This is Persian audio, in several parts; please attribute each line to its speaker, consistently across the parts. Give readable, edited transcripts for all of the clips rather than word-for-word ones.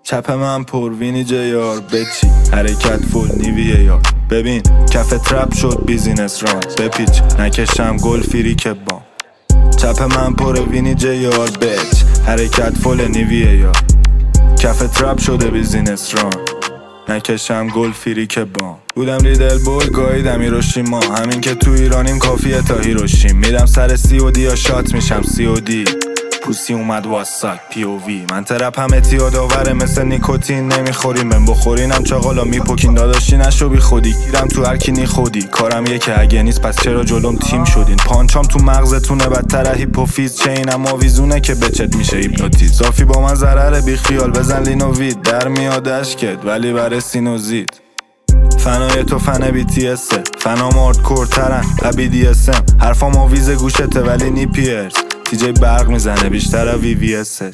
Speaker 1: چپ من پر وینی جیار بچی حرکت فول نیویه یار. ببین کف ترپ شد بیزینس ران بپیچ نکشم گل فیری که بام. چپ من پر وینی جیار بچ حرکت فول نیویه یار. کف ترپ شده بیزینس ران نکشم گل فیری که بام. بودم ریدل بول گاییدم هیروشیما. همین که تو ایرانیم کافیه تا هیروشیم. میرم سر COD یا شات میشم COD. پوسی اومد واساک POV. من ترپ هم اتیاد آوره مثل نیکوتین. نمیخوریم من بخورینم چاقالا میپوکین. داداشی نشو بی خودی گیرم تو هرکی نی خودی. کارم یکه اگه نیست پس چرا جلوم تیم شدین. پانچام تو مغزتونه بدتر هیپوفیز. چینم آویزونه که بچت میشه هیپنوتیز. زافی با من ضرره بی خیال بزن لینووید. در میاد اشکت ولی برای سینوزید. فنای تو فن BTS فنام آردکورترن BDSM. حرفام آویز گوشته ولی نی پیرز. TJ برق میزنه بیشتر VVSش.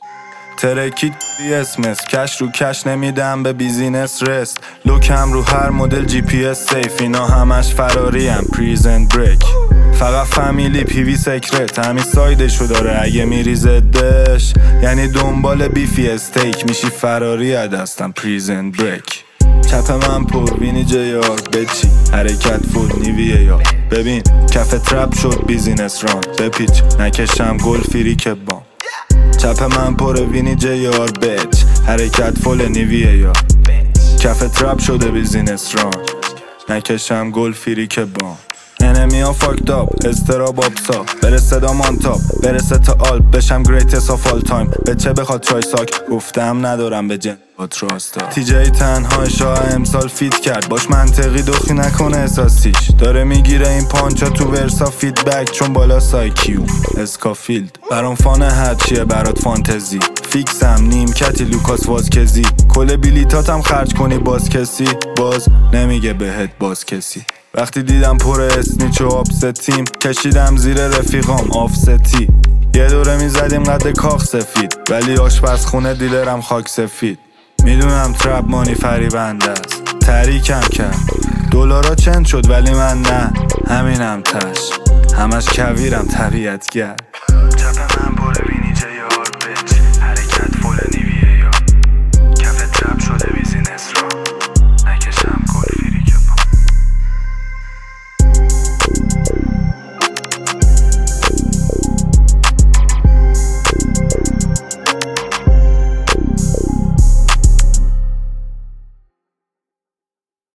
Speaker 1: ترکید اسمس کش رو کش نمیدم به بیزینس رست. لوکم رو هر مدل GPS سیف. اینا همش فراری هم پریزن بریک. فقط فامیلی پیوی سکرت همین سایدشو داره. اگه میری زدش یعنی دنبال بیفی استیک میشی فراری دستم پریزن بریک. چپ من پر وینی جیار بچی حرکت فول نیویه یار. ببین کف ترپ شد بیزینس ران بپیچ نکشم گل فیری که بام. چپ من پر وینی جیار بچ حرکت فول نیویه یار. کف ترپ شده بیزینس ران نکشم گل فیری که بام. انمی ها فاکت آپ استراب آبسا. برسه دا مانتاپ برسه تا آلپ بشم گریتس آف آل تایم. به چه بخواد ترای ساک گفتم ندارم به جن با تراستا. TJ تنها شاه امسال فیت کرد باش منطقی دخی نکنه احساسیش. داره میگیره این پانچا تو ورسا فیدبک چون بالا سایکیو اسکافیلد. برام فان هرچیه برات فانتزی. فیکسم نیمکتی لوکاس وازکزی. کل بیلیتاتم خرج کنی باز کسی باز نمیگه بهت باز کسی. وقتی دیدم پر اسنیچ و آبستیم کشیدم زیر رفیقام آفستی. یه دوره میزدیم قد کاخ سفید ولی آشپزخونه دیلرم خاک سفید. میدونم ترپ مانی فریبنده است تریکم کرد. دلارا چند شد ولی من نه همینم تش. همش کویرم طبیعت گرد.